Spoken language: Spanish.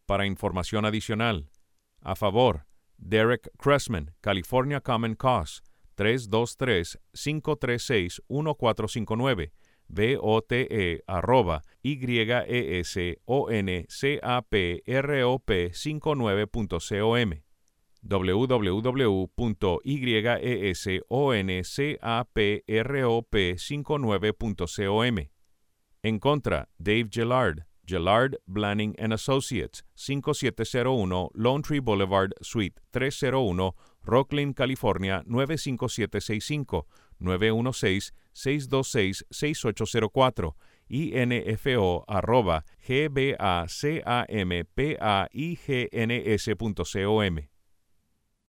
Para información adicional, a favor, Derek Cressman, California Common Cause, 323-536-1459, vote@YESONCAPROP59.com, www.YESONCAPROP59.com. En contra, Dave Gillard, Gillard Blanning and Associates, 5701 Lone Tree Boulevard, Suite 301, Rocklin, California 95765, 916-626-6804, info@gbacampaigns.com.